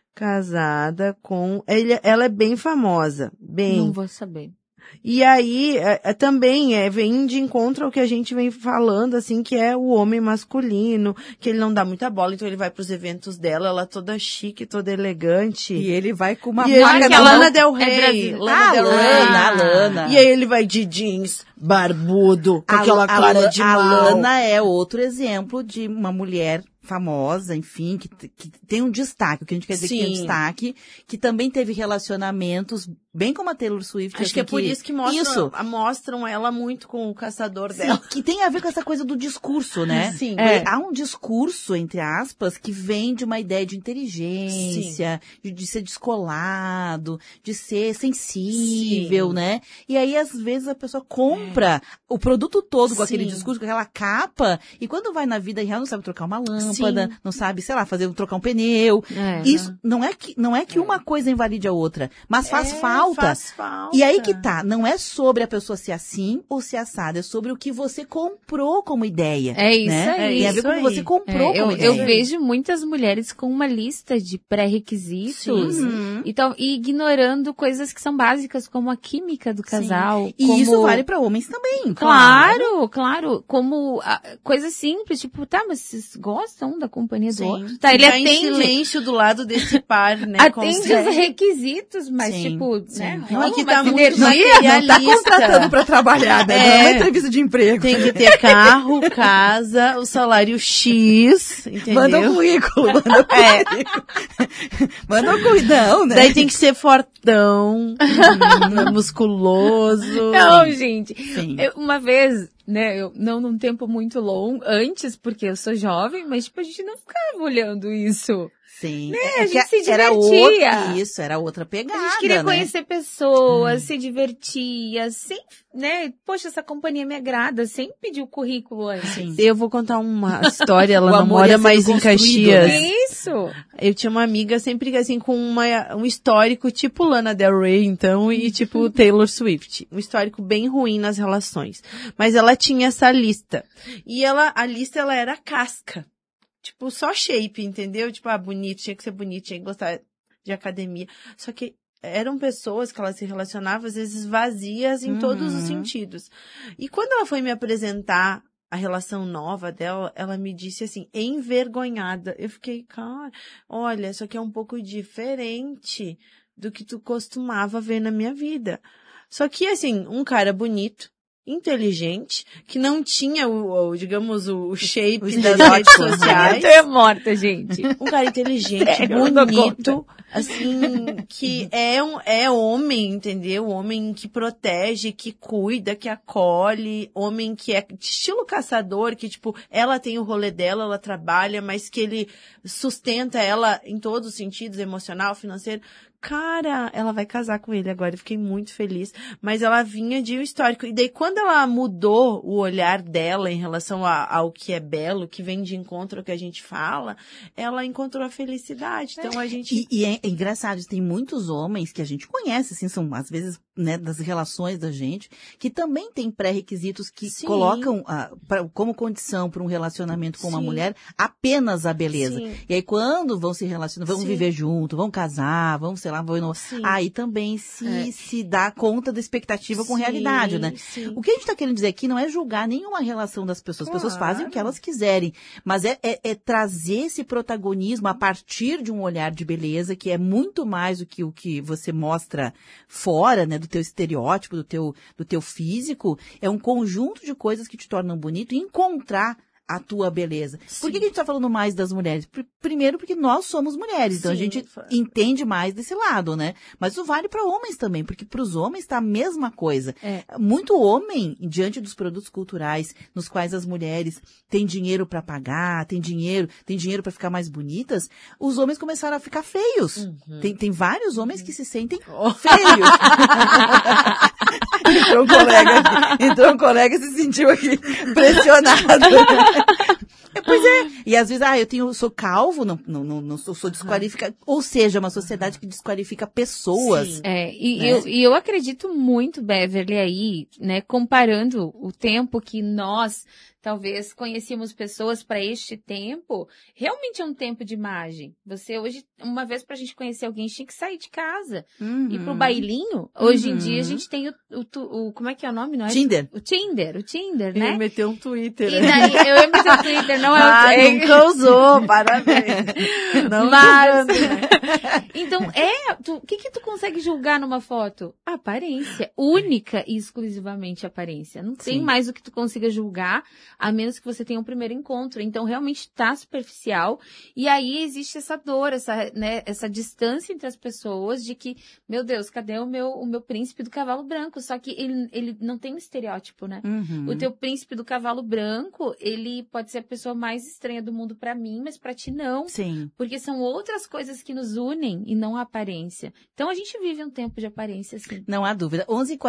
casada com... Ela é bem famosa. Não vou saber. E aí, também vem de encontro ao que a gente vem falando, assim, que é o homem masculino, que ele não dá muita bola, então ele vai pros eventos dela, ela toda chique, toda elegante. E ele vai com uma marca da Lana Del Rey. Lana. E aí ele vai de jeans, barbudo, com aquela cara de mal. A Lana é outro exemplo de uma mulher famosa, enfim, que tem um destaque, o que a gente quer dizer que tem um destaque, que também teve relacionamentos, bem como a Taylor Swift. Acho que é por isso que mostram ela muito com o caçador dela. Que tem a ver com essa coisa do discurso, né? Sim. Há um discurso, entre aspas, que vem de uma ideia de inteligência, de ser descolado, de ser sensível, né? E aí, às vezes, a pessoa compra o produto todo com aquele discurso, com aquela capa, e quando vai na vida real não sabe trocar uma lâmpada, não sabe, sei lá, trocar um pneu. Isso não é que uma coisa invalide a outra, mas faz falta. E aí que tá, não é sobre a pessoa ser assim ou ser assada, é sobre o que você comprou como ideia. É isso né? aí. Tem a ver com o que você comprou como ideia. Eu vejo muitas mulheres com uma lista de pré-requisitos e ignorando coisas que são básicas, como a química do casal. E isso vale para homens também. Claro. Como coisas simples, tipo, mas vocês gostam da companhia do outro? Tá, ele atende em silêncio do lado desse par, né? Atende os requisitos, mas tipo, né? Não é que tá muito materialista. Não tá contratando pra trabalhar, né? Não é uma entrevista de emprego. Tem que ter carro, casa, o salário X, entendeu? Manda um currículo. Manda um currículo, não, né? Daí tem que ser fortão, musculoso. Não, gente. Uma vez, né, não num tempo muito longo, antes, porque eu sou jovem, mas tipo, a gente não ficava olhando isso. Sim. Né? A gente se era divertia. Era outra pegada, A gente queria né? conhecer pessoas, se divertia, sem, né? Poxa, essa companhia me agrada, sem pedir o currículo antes. Sim. Eu vou contar uma história, ela O não amor mora ia mais sendo em construído, Caxias. né? Isso! Eu tinha uma amiga sempre assim com um histórico tipo Lana Del Rey, então, e tipo Taylor Swift. Um histórico bem ruim nas relações. Mas ela tinha essa lista. E a lista ela era casca. Tipo, só shape, entendeu? Tipo, bonito, tinha que ser bonito, tinha que gostar de academia. Só que eram pessoas que ela se relacionava, às vezes, vazias em todos os sentidos. E quando ela foi me apresentar a relação nova dela, ela me disse assim, envergonhada. Eu fiquei, cara, olha, isso aqui é um pouco diferente do que tu costumava ver na minha vida. Só que, assim, um cara bonito, inteligente, que não tinha digamos, o shape das redes sociais. Eu tô morta, gente. Um cara inteligente, Sério, bonito, assim, que é homem, entendeu? Homem que protege, que cuida, que acolhe, homem que é estilo caçador, que, tipo, ela tem o rolê dela, ela trabalha, mas que ele sustenta ela em todos os sentidos, emocional, financeiro. Cara, ela vai casar com ele agora, eu fiquei muito feliz. Mas ela vinha de um histórico. E daí, quando ela mudou o olhar dela em relação ao que é belo, que vem de encontro ao que a gente fala, ela encontrou a felicidade. Então, a gente... E é engraçado, tem muitos homens que a gente conhece, assim, são, às vezes, né, das relações da gente, que também tem pré-requisitos que colocam como condição para um relacionamento com uma mulher apenas a beleza. Sim. E aí, quando vão se relacionar, vão viver junto, vão casar, vão, sei lá, aí também se dá conta da expectativa com realidade, né? Sim. O que a gente está querendo dizer aqui não é julgar nenhuma relação das pessoas. As pessoas fazem o que elas quiserem, mas é trazer esse protagonismo a partir de um olhar de beleza, que é muito mais do que o que você mostra fora, né, do teu estereótipo, do teu físico. É um conjunto de coisas que te tornam bonito e encontrar a tua beleza. Sim. Por que a gente está falando mais das mulheres? Primeiro porque nós somos mulheres, então a gente entende mais desse lado, né? Mas isso vale para homens também, porque para os homens está a mesma coisa. Muito homem, diante dos produtos culturais, nos quais as mulheres têm dinheiro para pagar, têm dinheiro para ficar mais bonitas, os homens começaram a ficar feios. Tem vários homens que se sentem feios. Entrou um colega e se sentiu aqui pressionado. Pois é. E às vezes, eu sou calvo, não sou desqualificado. Ou seja, uma sociedade que desqualifica pessoas. Sim. Eu acredito muito, Beverly, aí, né, comparando o tempo que nós talvez conhecíamos pessoas para este tempo, realmente é um tempo de imagem. Você hoje, uma vez pra gente conhecer alguém, a gente tinha que sair de casa, ir pro bailinho. Hoje em dia a gente tem o como é que é o nome? Não é? Tinder. O Tinder, né? Eu ia meter um Twitter. E daí, eu ia meter um Twitter, não é o nunca usou, parabéns. Não, mas, então, o que tu consegue julgar numa foto? A aparência. Única e exclusivamente a aparência. Não tem mais o que tu consiga julgar, a menos que você tenha um primeiro encontro. Então, realmente tá superficial. E aí existe essa dor, essa distância entre as pessoas de que, meu Deus, cadê o meu príncipe do cavalo branco? Só que ele não tem um estereótipo, né? O teu príncipe do cavalo branco, ele pode ser a pessoa mais estranha do mundo pra mim, mas pra ti não. Sim. Porque são outras coisas que nos unem e não a aparência. Então, a gente vive um tempo de aparência, sim. Não há dúvida.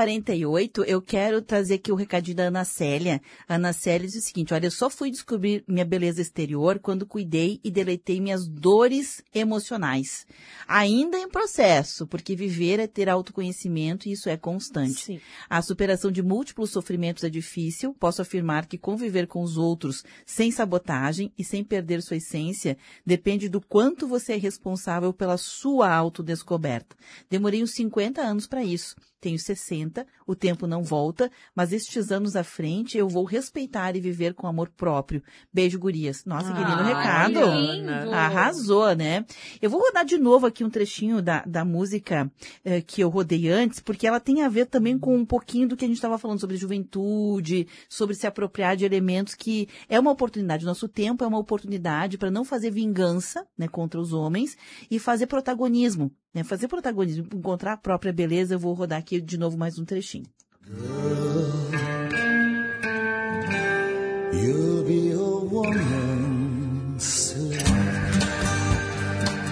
11h48, eu quero trazer aqui o recadinho da Ana Célia. A Ana Célia diz o seguinte, olha, eu só fui descobrir minha beleza exterior quando cuidei e deletei minhas dores emocionais. Ainda em processo, porque viver é ter autoconhecimento e isso é constante. Sim. A superação de múltiplos sofrimentos é difícil. Posso afirmar que conviver com os outros sem sabotagem e sem perder sua essência depende do quanto você é responsável pela sua autodescoberta. Demorei uns 50 anos para isso. Tenho 60, o tempo não volta, mas estes anos à frente eu vou respeitar e viver com amor próprio. Beijo, gurias. Nossa, que lindo recado. Lindo. Arrasou, né? Eu vou rodar de novo aqui um trechinho da música que eu rodei antes, porque ela tem a ver também com um pouquinho do que a gente estava falando sobre juventude, sobre se apropriar de elementos que é uma oportunidade. Nosso tempo é uma oportunidade para não fazer vingança, né, contra os homens e fazer protagonismo. Né, fazer protagonismo, encontrar a própria beleza. Eu vou rodar aqui de novo mais um trechinho. You'll be a woman soon.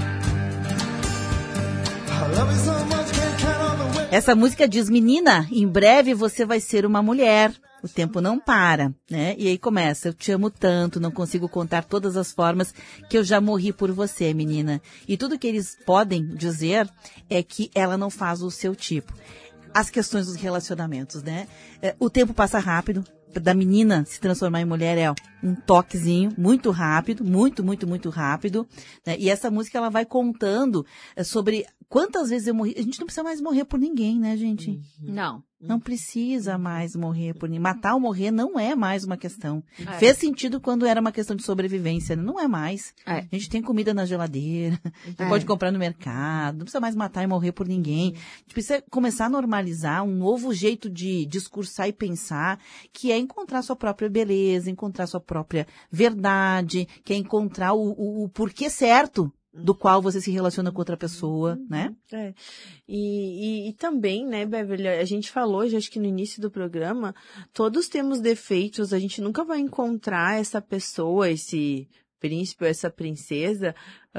Essa música diz, menina, em breve você vai ser uma mulher. O tempo não para, né? E aí começa, eu te amo tanto, não consigo contar todas as formas que eu já morri por você, menina. E tudo que eles podem dizer é que ela não faz o seu tipo. As questões dos relacionamentos, né? O tempo passa rápido. Da menina se transformar em mulher é um toquezinho muito rápido, muito rápido, né? E essa música ela vai contando sobre quantas vezes eu morri. A gente não precisa mais morrer por ninguém, né, gente? Não. Não precisa mais morrer por ninguém. Matar ou morrer não é mais uma questão. Fez sentido quando era uma questão de sobrevivência, não é mais. A gente tem comida na geladeira, a gente pode comprar no mercado, não precisa mais matar e morrer por ninguém. A gente precisa começar a normalizar um novo jeito de discursar e pensar, que é encontrar sua própria beleza, encontrar sua própria verdade, que é encontrar o porquê certo do qual você se relaciona com outra pessoa, né? E também, né, Beverly, a gente falou, já acho que no início do programa, todos temos defeitos, a gente nunca vai encontrar essa pessoa, esse príncipe ou essa princesa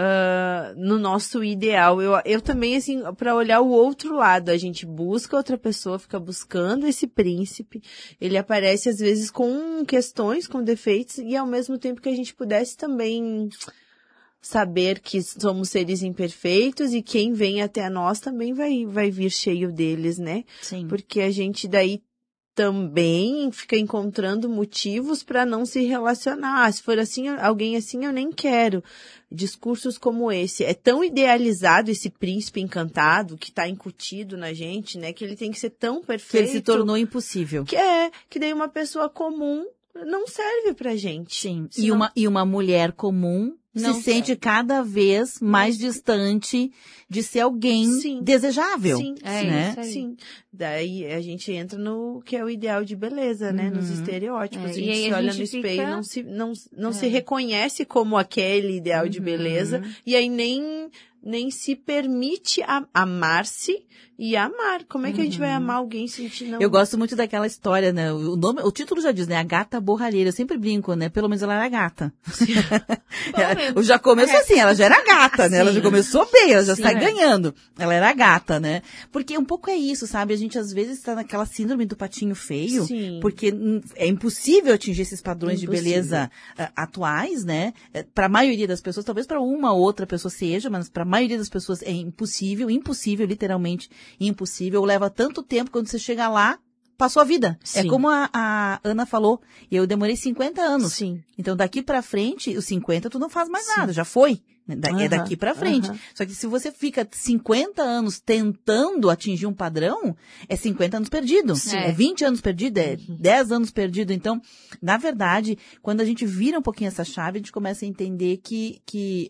no nosso ideal. Eu também, assim, para olhar o outro lado, a gente busca outra pessoa, fica buscando esse príncipe, ele aparece às vezes com questões, com defeitos, e ao mesmo tempo que a gente pudesse também saber que somos seres imperfeitos e quem vem até nós também vai vir cheio deles, né? Sim. Porque a gente daí também fica encontrando motivos para não se relacionar. Se for assim, alguém assim eu nem quero. Discursos como esse. É tão idealizado esse príncipe encantado que está incutido na gente, né? Que ele tem que ser tão perfeito. Que ele se tornou impossível. Que daí uma pessoa comum não serve pra gente. Sim. E uma mulher comum se sente cada vez mais distante de ser alguém desejável. Sim, né? Sim. Daí a gente entra no que é o ideal de beleza, né? Nos estereótipos. A gente se olha no espelho e não se reconhece como aquele ideal de beleza. E aí nem se permite amar-se e amar. Como é que a gente vai amar alguém se a gente não... Eu gosto muito daquela história, né? O título já diz, né? A gata borralheira. Eu sempre brinco, né? Pelo menos ela era gata. Já começou assim, ela já era gata, né? Ela já começou bem, ela já sai ganhando. Ela era gata, né? Porque um pouco é isso, sabe? A gente às vezes está naquela síndrome do patinho feio, porque é impossível atingir esses padrões de beleza atuais, né? Para a maioria das pessoas, talvez para uma ou outra pessoa seja, mas para a maioria das pessoas é impossível, literalmente impossível. Leva tanto tempo, quando você chega lá, passou a vida. Sim. É como a Ana falou, eu demorei 50 anos. Sim. Então daqui pra frente, os 50 tu não faz mais nada, já foi. É daqui pra frente. Só que se você fica 50 anos tentando atingir um padrão, é 50 anos perdido. É 20 anos perdido, é 10 anos perdido. Então, na verdade, quando a gente vira um pouquinho essa chave, a gente começa a entender que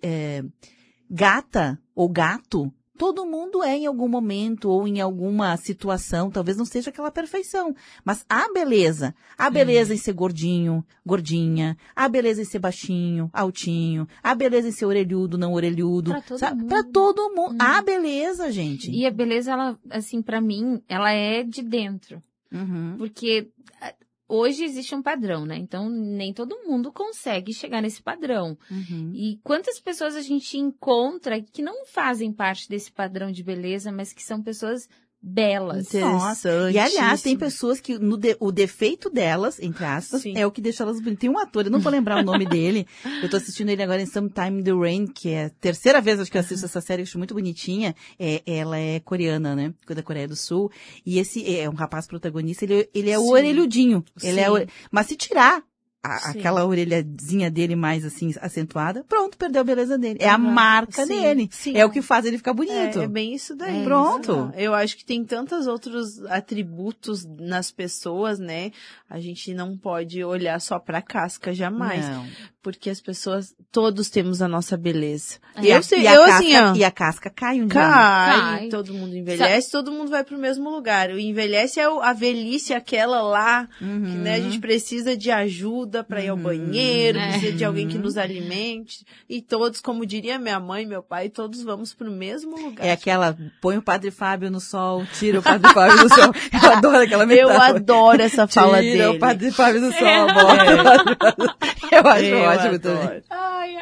gata ou gato, todo mundo é em algum momento ou em alguma situação, talvez não seja aquela perfeição, mas a beleza em ser gordinho, gordinha, a beleza em ser baixinho, altinho, a beleza em ser orelhudo, não orelhudo, pra todo mundo. A beleza, gente. E a beleza, ela, assim, pra mim, ela é de dentro. Porque hoje existe um padrão, né? Então, nem todo mundo consegue chegar nesse padrão. E quantas pessoas a gente encontra que não fazem parte desse padrão de beleza, mas que são pessoas belas. Nossa. E, aliás, tem pessoas que o defeito delas, entre aspas, é o que deixa elas bonitas. Tem um ator, eu não vou lembrar o nome dele, eu tô assistindo ele agora em Sometime in the Rain, que é a terceira vez acho que eu assisto essa série, eu acho muito bonitinha. Ela é coreana, né? Da Coreia do Sul. E esse é um rapaz protagonista, ele é o orelhudinho. Mas se tirar aquela orelhazinha dele mais assim, acentuada, pronto, perdeu a beleza dele. É a marca dele. É o que faz ele ficar bonito. É bem isso daí. Pronto. Eu acho que tem tantos outros atributos nas pessoas, né? A gente não pode olhar só pra casca jamais. Não. Porque as pessoas, todos temos a nossa beleza. E a casca cai um dia. Cai. Todo mundo envelhece, todo mundo vai pro mesmo lugar. O envelhece é a velhice, aquela lá, que, né, a gente precisa de ajuda para ir ao banheiro, precisa de alguém que nos alimente. E todos, como diria minha mãe, meu pai, todos vamos pro mesmo lugar. É aquela, põe o Padre Fábio no sol, tira o Padre Fábio do sol. Eu adoro aquela metáfora. Eu adoro essa fala dele. Tira o Padre Fábio do sol, bota. Eu acho ótimo. ótimo também. Ai.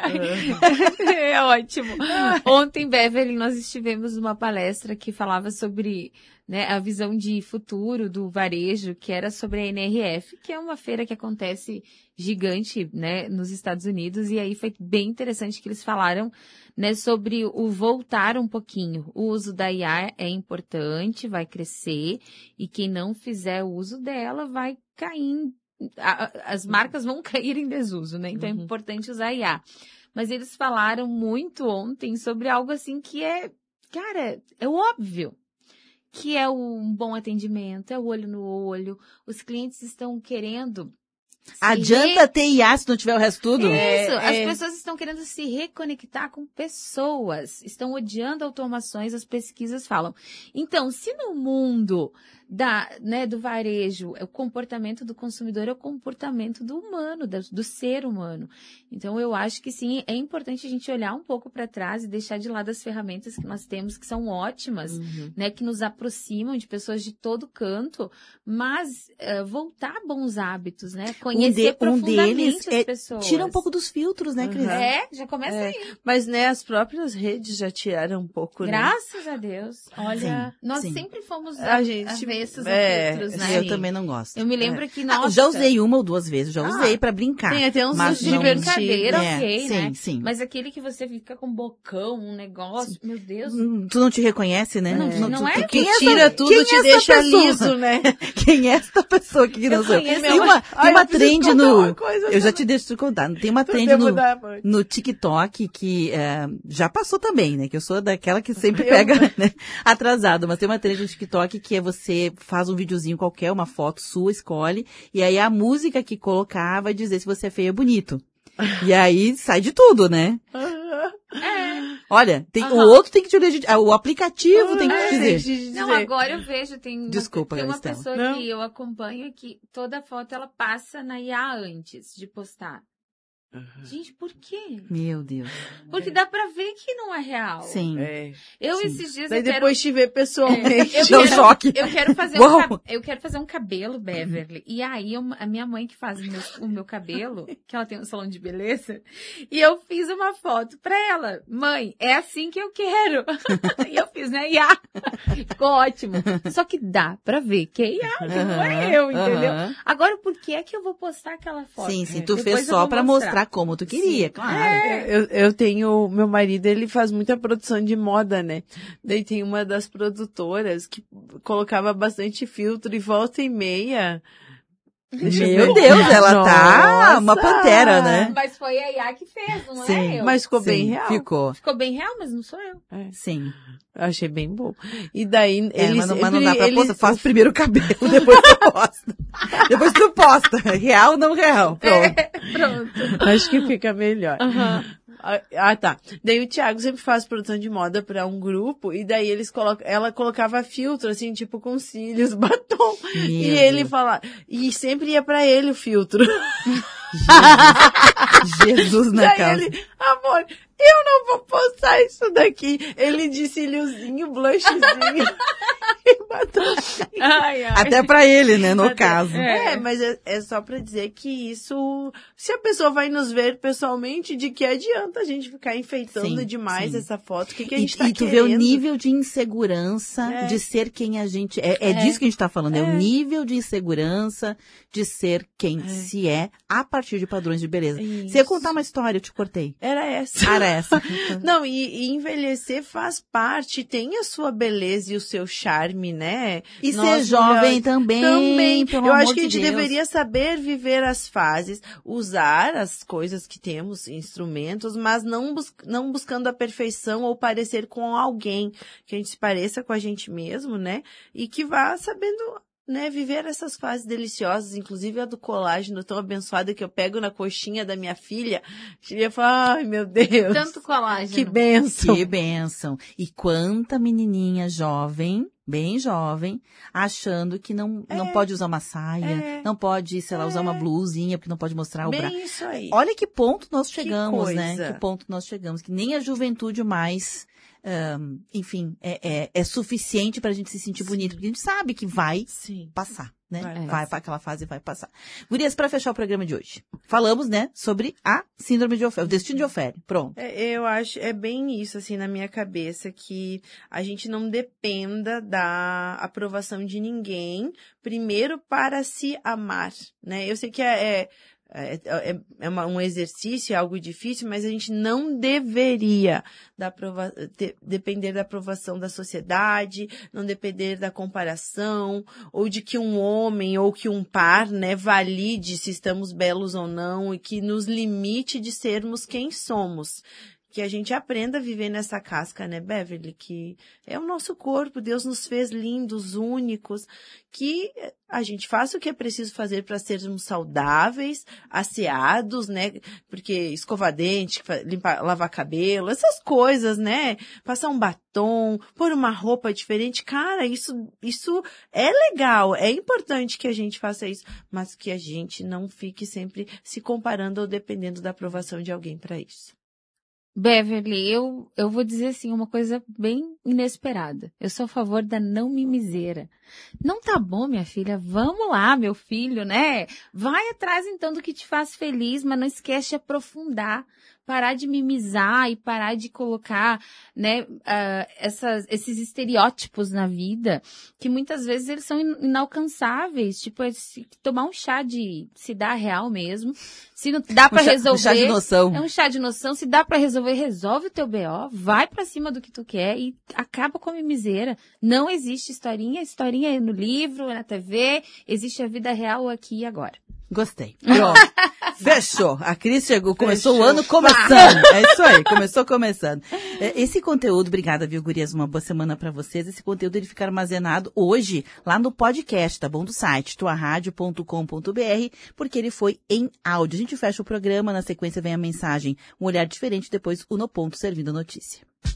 É ótimo. Ontem, Beverly, nós estivemos numa palestra que falava sobre, né, a visão de futuro do varejo, que era sobre a NRF, que é uma feira que acontece gigante, né, nos Estados Unidos, e aí foi bem interessante que eles falaram, né, sobre o voltar um pouquinho. O uso da IA é importante, vai crescer, e quem não fizer o uso dela vai cair, as marcas vão cair em desuso, né, então é importante usar a IA. Mas eles falaram muito ontem sobre algo assim que é, cara, é óbvio. Que é um bom atendimento, é o olho no olho. Os clientes estão querendo... Adianta ter IA se não tiver o resto tudo? Isso, as pessoas estão querendo se reconectar com pessoas. Estão odiando automações, as pesquisas falam. Então, se no mundo do varejo, o comportamento do consumidor é o comportamento do humano, do ser humano. Então, eu acho que sim, é importante a gente olhar um pouco para trás e deixar de lado as ferramentas que nós temos, que são ótimas, né, que nos aproximam de pessoas de todo canto, mas voltar a bons hábitos, né, conhecer profundamente as pessoas. Tira um pouco dos filtros, né, Cris? Já começa aí. Mas, né, as próprias redes já tiraram um pouco, Graças a Deus. Olha, nós sempre fomos avessos a filtros, né? Eu também não gosto. Eu me lembro que, nossa... já usei uma ou duas vezes, já usei pra brincar. Tem até uns mas de brincadeira, ok, sim, né? Sim. Mas aquele que você fica com um bocão, um negócio, meu Deus. Tu não te reconhece, né? Não é? Quem tira tudo, te deixa liso, né? Quem é essa pessoa que não sou? Tem uma trend no... Eu já te deixo te contar. Tem uma trend no TikTok que já passou também, né? Que eu sou daquela que sempre pega, né, atrasado. Mas tem uma trend no TikTok que é você faz um videozinho qualquer, uma foto sua, escolhe, e aí a música que colocar vai dizer se você é feio ou bonito. E aí sai de tudo, né? Olha, o outro tem que te dizer, o aplicativo tem que te dizer. Não, agora eu vejo, tem uma Estela. pessoa que eu acompanho que toda foto ela passa na IA antes de postar. Gente, por quê? Meu Deus. Porque dá pra ver que não é real. Sim. Esses dias Daí depois te ver pessoalmente. Deu um choque. Eu quero fazer um cabelo, Beverly. E aí, a minha mãe que faz o meu cabelo, que ela tem um salão de beleza, e eu fiz uma foto pra ela. Mãe, é assim que eu quero. E eu fiz, né? IA. Ficou ótimo. Só que dá pra ver que é IA, que não é eu, entendeu? Agora, por que é que eu vou postar aquela foto? Sim, tu fez só pra mostrar como tu queria, claro. Eu tenho, meu marido, ele faz muita produção de moda, né? Daí tem uma das produtoras que colocava bastante filtro e volta e meia. Meu Deus, ela tá uma pantera, né? Mas foi a IA que fez, não é eu. Mas ficou bem real. Ficou bem real, mas não sou eu. Sim. Eu achei bem bom. E daí, mas não dá pra postar. Faz primeiro o cabelo, depois tu posta. Depois tu posta. Real ou não real? Pronto. Acho que fica melhor. Tá. Daí o Thiago sempre faz produção de moda pra um grupo, e daí ela colocava filtro, assim, tipo com cílios, batom. Ele falava, e sempre ia pra ele o filtro. Jesus na casa. Ele, amor, eu não vou postar isso daqui. Ele de cíliozinho, blushzinho e batomzinho. Até pra ele, né, no caso. Mas é só pra dizer que isso, se a pessoa vai nos ver pessoalmente, de que adianta a gente ficar enfeitando demais essa foto? O que a gente tá querendo? E tu vê o nível de insegurança de ser quem a gente é. Disso que a gente tá falando, é o nível de insegurança de ser quem se é a partir de padrões de beleza. Você ia contar uma história, eu te cortei. Era essa. Não, e envelhecer faz parte, tem a sua beleza e o seu charme, né? E ser jovem também, pelo eu amor acho que a gente de Deus. deveria saber viver as fases, usar as coisas que temos, instrumentos, mas não buscando a perfeição ou parecer com alguém, que a gente se pareça com a gente mesmo, né? E que vá sabendo, né, viver essas fases deliciosas, inclusive a do colágeno tão abençoada que eu pego na coxinha da minha filha. Eu falo, ai meu Deus. Tanto colágeno. Que bênção. Que bênção. E quanta menininha jovem, bem jovem, achando que não pode usar uma saia, não pode, sei lá, usar uma blusinha, porque não pode mostrar o braço. Isso aí. Olha que ponto nós chegamos, né? Que ponto nós chegamos, que nem a juventude mais enfim, é suficiente pra gente se sentir bonito, porque a gente sabe que vai passar, né? Vai para aquela fase e vai passar. Gurias, pra fechar o programa de hoje, falamos, né, sobre a síndrome de Ofélia, o destino de Ofélia. Pronto. Eu acho, é bem isso, assim, na minha cabeça, que a gente não dependa da aprovação de ninguém, primeiro para se amar, né? Eu sei que um exercício, é algo difícil, mas a gente não deveria depender da aprovação da sociedade, não depender da comparação, ou de que um homem ou que um par, né, valide se estamos belos ou não, e que nos limite de sermos quem somos. Que a gente aprenda a viver nessa casca, né, Beverly? Que é o nosso corpo, Deus nos fez lindos, únicos, que a gente faça o que é preciso fazer para sermos saudáveis, asseados, né? Porque escovar dente, lavar cabelo, essas coisas, né? Passar um batom, pôr uma roupa diferente, cara, isso é legal, é importante que a gente faça isso, mas que a gente não fique sempre se comparando ou dependendo da aprovação de alguém para isso. Beverly, eu vou dizer assim, uma coisa bem inesperada. Eu sou a favor da não mimiseira. Não tá bom, minha filha? Vamos lá, meu filho, né? Vai atrás então do que te faz feliz, mas não esquece de aprofundar. Parar de mimizar e parar de colocar, né, esses estereótipos na vida, que muitas vezes eles são inalcançáveis. Tipo, tomar um chá de se dar real mesmo. Se não dá pra resolver. Um chá de noção. É um chá de noção. Se dá pra resolver, resolve o teu BO, vai pra cima do que tu quer e acaba com a mimiseira. Não existe historinha é no livro, é na TV, existe a vida real aqui e agora. Gostei. Pronto. Fechou. A Cris chegou, começou o ano começando. É isso aí, começando. Esse conteúdo, obrigada, viu, gurias? Uma boa semana pra vocês. Esse conteúdo ele fica armazenado hoje lá no podcast, tá bom? Do site, tuaradio.com.br, porque ele foi em áudio. A gente fecha o programa, na sequência vem a mensagem, um olhar diferente, depois o No Ponto servindo a notícia.